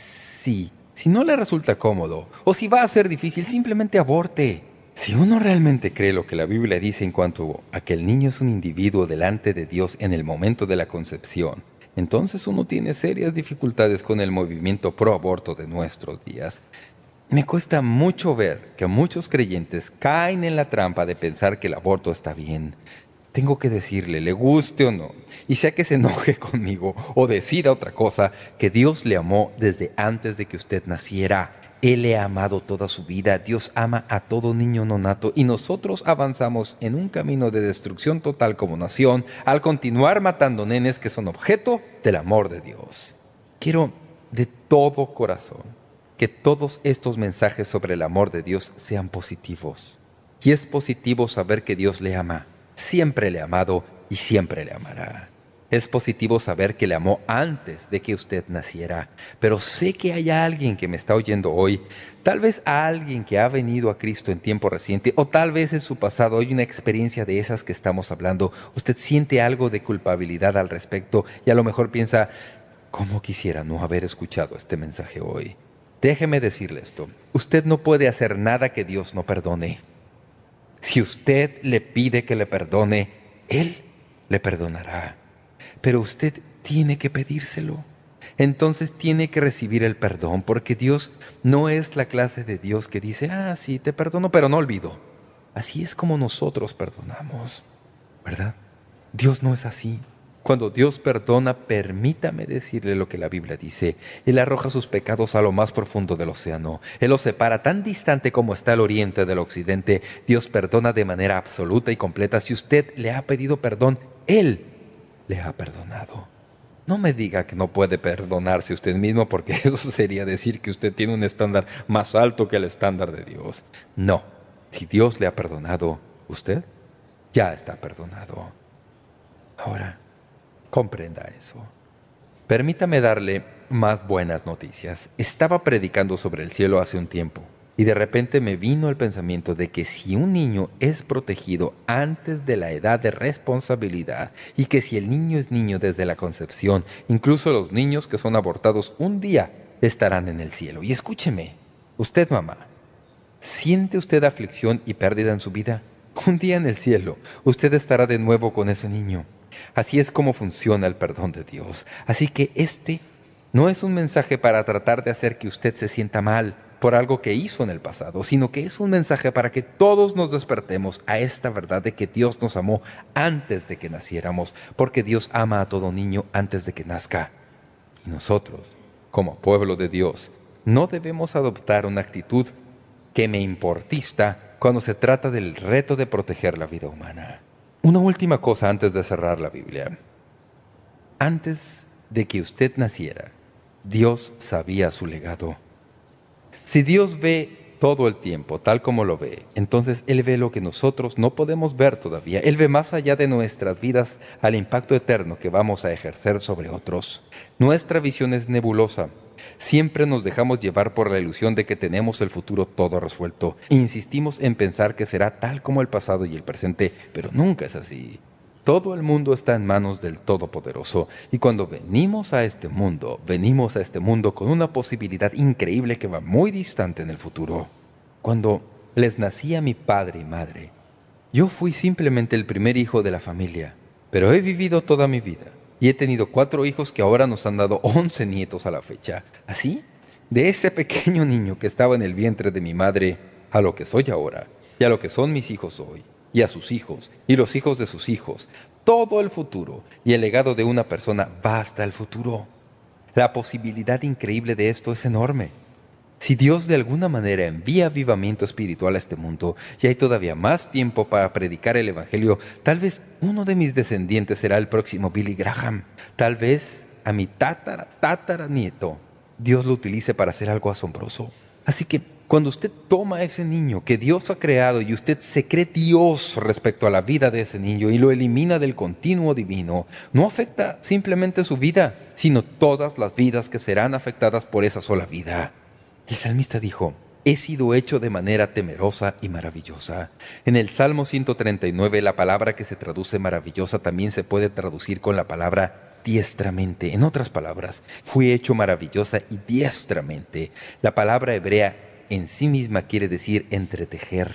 sí, si no le resulta cómodo, o si va a ser difícil, simplemente aborte. Si uno realmente cree lo que la Biblia dice en cuanto a que el niño es un individuo delante de Dios en el momento de la concepción, entonces uno tiene serias dificultades con el movimiento pro aborto de nuestros días. Me cuesta mucho ver que muchos creyentes caen en la trampa de pensar que el aborto está bien. Tengo que decirle, le guste o no, y sea que se enoje conmigo o decida otra cosa, que Dios le amó desde antes de que usted naciera. Él le ha amado toda su vida. Dios ama a todo niño no nato y nosotros avanzamos en un camino de destrucción total como nación al continuar matando nenes que son objeto del amor de Dios. Quiero de todo corazón que todos estos mensajes sobre el amor de Dios sean positivos. Y es positivo saber que Dios le ama. Siempre le ha amado y siempre le amará. Es positivo saber que le amó antes de que usted naciera. Pero sé que hay alguien que me está oyendo hoy, tal vez a alguien que ha venido a Cristo en tiempo reciente, o tal vez en su pasado hay una experiencia de esas que estamos hablando. Usted siente algo de culpabilidad al respecto y a lo mejor piensa, ¿cómo quisiera no haber escuchado este mensaje hoy? Déjeme decirle esto. Usted no puede hacer nada que Dios no perdone. Si usted le pide que le perdone, Él le perdonará. Pero usted tiene que pedírselo. Entonces tiene que recibir el perdón, porque Dios no es la clase de Dios que dice, sí, te perdono, pero no olvido. Así es como nosotros perdonamos, ¿verdad? Dios no es así. Cuando Dios perdona, permítame decirle lo que la Biblia dice. Él arroja sus pecados a lo más profundo del océano. Él los separa tan distante como está el oriente del occidente. Dios perdona de manera absoluta y completa. Si usted le ha pedido perdón, Él le ha perdonado. No me diga que no puede perdonarse usted mismo, porque eso sería decir que usted tiene un estándar más alto que el estándar de Dios. No. Si Dios le ha perdonado, usted ya está perdonado. Ahora, comprenda eso. Permítame darle más buenas noticias. Estaba predicando sobre el cielo hace un tiempo, y de repente me vino el pensamiento de que si un niño es protegido antes de la edad de responsabilidad, y que si el niño es niño desde la concepción, incluso los niños que son abortados un día estarán en el cielo. Y escúcheme, usted, mamá, ¿siente usted aflicción y pérdida en su vida? Un día en el cielo, usted estará de nuevo con ese niño. Así es como funciona el perdón de Dios. Así que este no es un mensaje para tratar de hacer que usted se sienta mal por algo que hizo en el pasado, sino que es un mensaje para que todos nos despertemos a esta verdad de que Dios nos amó antes de que naciéramos, porque Dios ama a todo niño antes de que nazca. Y nosotros, como pueblo de Dios, no debemos adoptar una actitud que me importista cuando se trata del reto de proteger la vida humana. Una última cosa antes de cerrar la Biblia. Antes de que usted naciera, Dios sabía su legado. Si Dios ve todo el tiempo tal como lo ve, entonces Él ve lo que nosotros no podemos ver todavía. Él ve más allá de nuestras vidas al impacto eterno que vamos a ejercer sobre otros. Nuestra visión es nebulosa. Siempre nos dejamos llevar por la ilusión de que tenemos el futuro todo resuelto. Insistimos en pensar que será tal como el pasado y el presente, pero nunca es así. Todo el mundo está en manos del Todopoderoso, y cuando venimos a este mundo con una posibilidad increíble que va muy distante en el futuro. Cuando les nací a mi padre y madre, yo fui simplemente el primer hijo de la familia, pero he vivido toda mi vida, y he tenido 4 hijos que ahora nos han dado 11 nietos a la fecha. Así, de ese pequeño niño que estaba en el vientre de mi madre, a lo que soy ahora, y a lo que son mis hijos hoy, y a sus hijos, y los hijos de sus hijos, todo el futuro y el legado de una persona va hasta el futuro. La posibilidad increíble de esto es enorme. Si Dios de alguna manera envía avivamiento espiritual a este mundo y hay todavía más tiempo para predicar el Evangelio, tal vez uno de mis descendientes será el próximo Billy Graham. Tal vez a mi tataranieto Dios lo utilice para hacer algo asombroso. Así que cuando usted toma a ese niño que Dios ha creado y usted se cree Dios respecto a la vida de ese niño y lo elimina del continuo divino, no afecta simplemente su vida, sino todas las vidas que serán afectadas por esa sola vida. El salmista dijo: «He sido hecho de manera temerosa y maravillosa». En el Salmo 139, la palabra que se traduce maravillosa también se puede traducir con la palabra diestramente. En otras palabras, fui hecho maravillosa y diestramente. La palabra hebrea en sí misma quiere decir entretejer.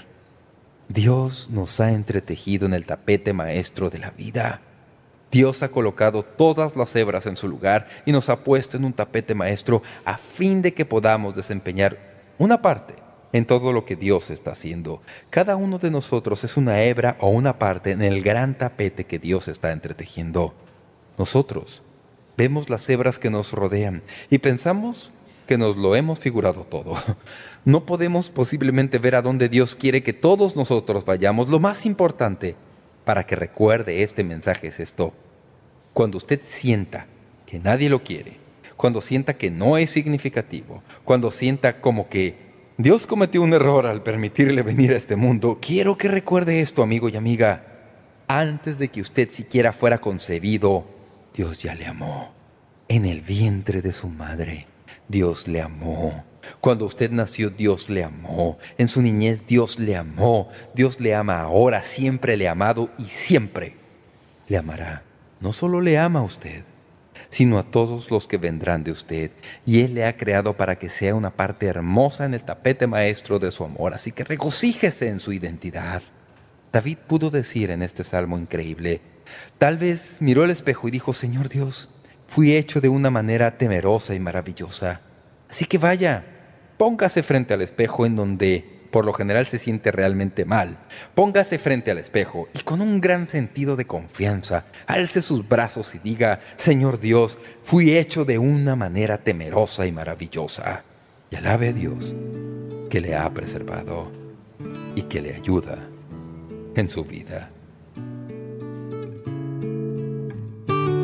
Dios nos ha entretejido en el tapete maestro de la vida. Dios ha colocado todas las hebras en su lugar y nos ha puesto en un tapete maestro a fin de que podamos desempeñar una parte en todo lo que Dios está haciendo. Cada uno de nosotros es una hebra o una parte en el gran tapete que Dios está entretejiendo. Nosotros vemos las hebras que nos rodean y pensamos que nos lo hemos figurado todo. No podemos posiblemente ver a dónde Dios quiere que todos nosotros vayamos. Lo más importante para que recuerde este mensaje es esto: cuando usted sienta que nadie lo quiere, cuando sienta que no es significativo, cuando sienta como que Dios cometió un error al permitirle venir a este mundo, quiero que recuerde esto, amigo y amiga. Antes de que usted siquiera fuera concebido, Dios ya le amó. En el vientre de su madre, Dios le amó. Cuando usted nació, Dios le amó. En su niñez, Dios le amó. Dios le ama ahora, siempre le ha amado y siempre le amará. No solo le ama a usted, sino a todos los que vendrán de usted. Y Él le ha creado para que sea una parte hermosa en el tapete maestro de su amor. Así que regocíjese en su identidad. David pudo decir en este salmo increíble, tal vez miró al espejo y dijo: «Señor Dios, fui hecho de una manera temerosa y maravillosa». Así que vaya, póngase frente al espejo en donde por lo general se siente realmente mal. Póngase frente al espejo y con un gran sentido de confianza, alce sus brazos y diga: «Señor Dios, fui hecho de una manera temerosa y maravillosa». Y alabe a Dios que le ha preservado y que le ayuda en su vida.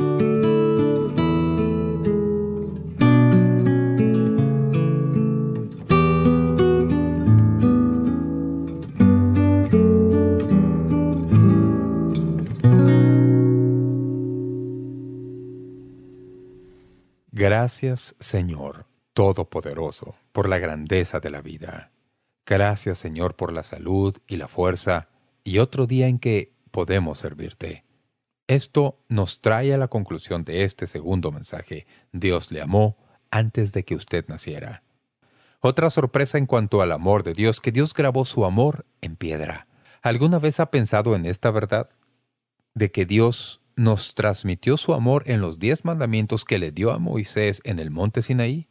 Gracias, Señor Todopoderoso, por la grandeza de la vida. Gracias, Señor, por la salud y la fuerza y otro día en que podemos servirte. Esto nos trae a la conclusión de este segundo mensaje. Dios le amó antes de que usted naciera. Otra sorpresa en cuanto al amor de Dios, que Dios grabó su amor en piedra. ¿Alguna vez ha pensado en esta verdad? De que Dios nos transmitió su amor en los 10 mandamientos que le dio a Moisés en el monte Sinaí.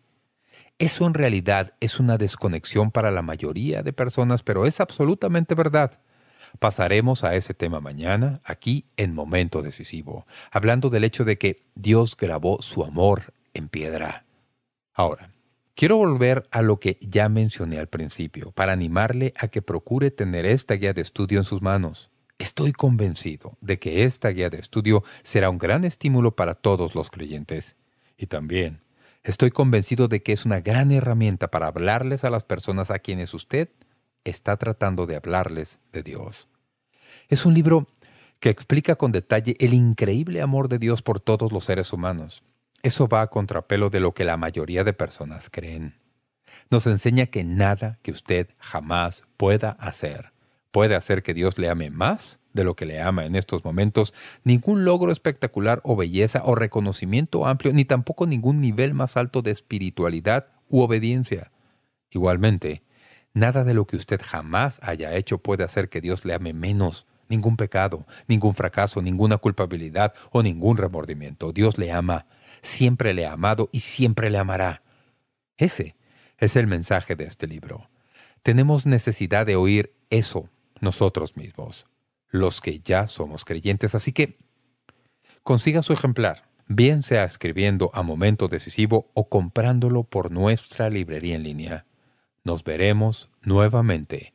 Eso en realidad es una desconexión para la mayoría de personas, pero es absolutamente verdad. Pasaremos a ese tema mañana, aquí en Momento Decisivo, hablando del hecho de que Dios grabó su amor en piedra. Ahora, quiero volver a lo que ya mencioné al principio, para animarle a que procure tener esta guía de estudio en sus manos. Estoy convencido de que esta guía de estudio será un gran estímulo para todos los creyentes. Y también estoy convencido de que es una gran herramienta para hablarles a las personas a quienes usted está tratando de hablarles de Dios. Es un libro que explica con detalle el increíble amor de Dios por todos los seres humanos. Eso va a contrapelo de lo que la mayoría de personas creen. Nos enseña que nada que usted jamás pueda hacer puede hacer que Dios le ame más de lo que le ama en estos momentos. Ningún logro espectacular o belleza o reconocimiento amplio, ni tampoco ningún nivel más alto de espiritualidad u obediencia. Igualmente, nada de lo que usted jamás haya hecho puede hacer que Dios le ame menos. Ningún pecado, ningún fracaso, ninguna culpabilidad o ningún remordimiento. Dios le ama, siempre le ha amado y siempre le amará. Ese es el mensaje de este libro. Tenemos necesidad de oír eso nosotros mismos, los que ya somos creyentes. Así que consiga su ejemplar, bien sea escribiendo a Momento Decisivo o comprándolo por nuestra librería en línea. Nos veremos nuevamente.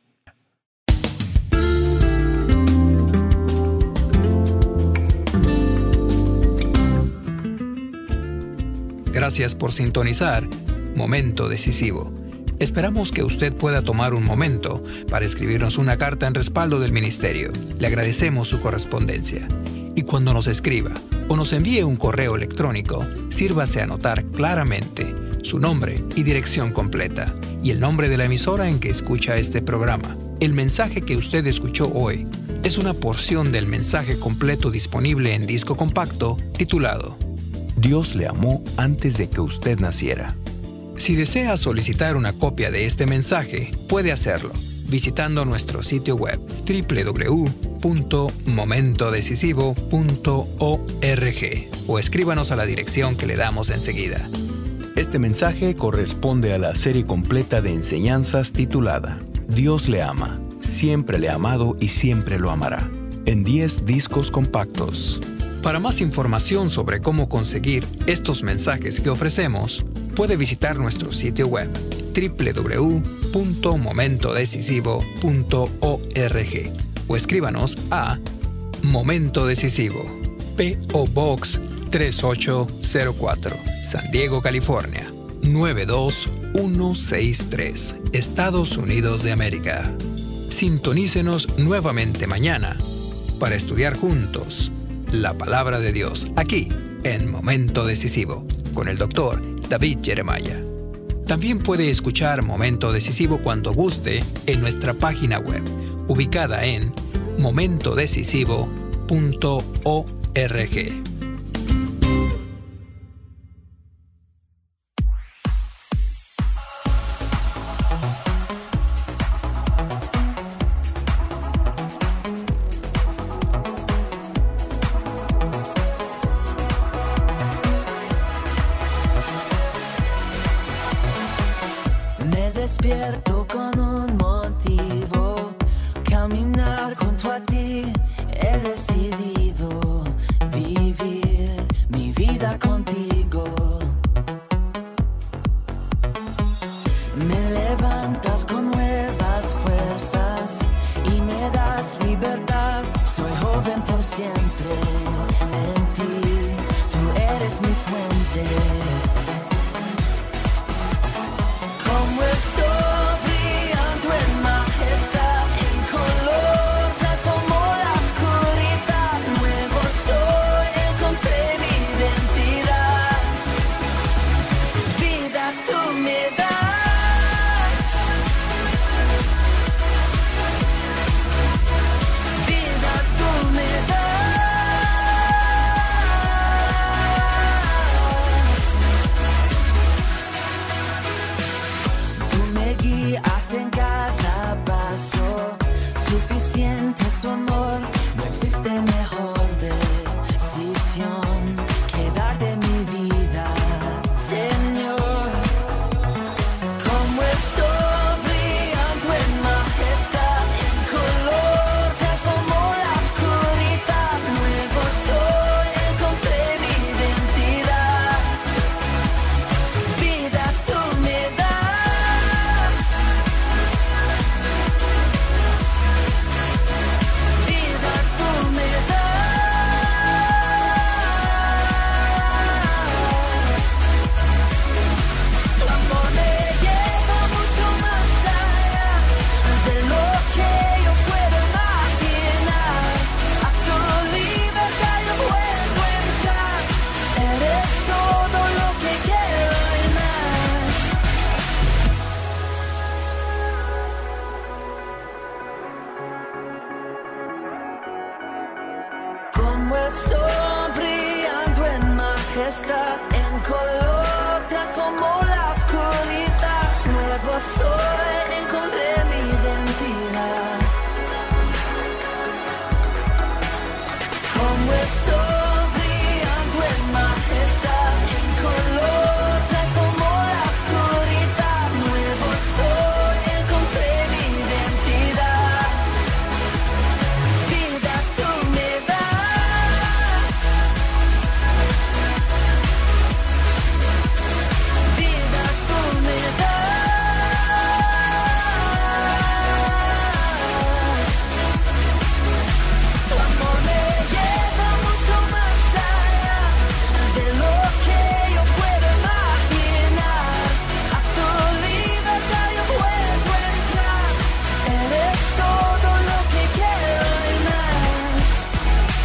Gracias por sintonizar Momento Decisivo. Esperamos que usted pueda tomar un momento para escribirnos una carta en respaldo del ministerio. Le agradecemos su correspondencia. Y cuando nos escriba o nos envíe un correo electrónico, sírvase a anotar claramente su nombre y dirección completa y el nombre de la emisora en que escucha este programa. El mensaje que usted escuchó hoy es una porción del mensaje completo disponible en disco compacto titulado Dios le amó antes de que usted naciera. Si desea solicitar una copia de este mensaje, puede hacerlo visitando nuestro sitio web www.momentodecisivo.org o escríbanos a la dirección que le damos enseguida. Este mensaje corresponde a la serie completa de enseñanzas titulada Dios le ama, siempre le ha amado y siempre lo amará, en 10 discos compactos. Para más información sobre cómo conseguir estos mensajes que ofrecemos, puede visitar nuestro sitio web www.momentodecisivo.org o escríbanos a Momento Decisivo, P.O. Box 3804, San Diego, California 92163, Estados Unidos de América. Sintonícenos nuevamente mañana para estudiar juntos la Palabra de Dios, aquí en Momento Decisivo, con el Dr. David Jeremiah. También puede escuchar Momento Decisivo cuando guste en nuestra página web, ubicada en momentodecisivo.org. Despierto con un motivo, caminar junto a ti. He decidido vivir mi vida contigo. Me levantas con nuevas fuerzas y me das libertad. Soy joven por siempre en ti, tú eres mi fuente. Como el sol brillando en majestad, en color transformó la oscuridad. el sol brillando en majestad, en color como la oscuridad. Nuevo soy, encontré mi identidad. Como el sol brillando en majestad, en color como la oscuridad. Nuevo soy, encontré mi identidad. Vida tú me das, vida tú me das. Tu amor me lleva mucho más allá de lo que yo puedo imaginar. A tu libertad yo puedo entrar. Eres todo lo que quiero y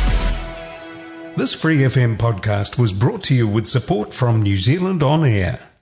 más. This Free FM podcast was brought to you with support from New Zealand On Air.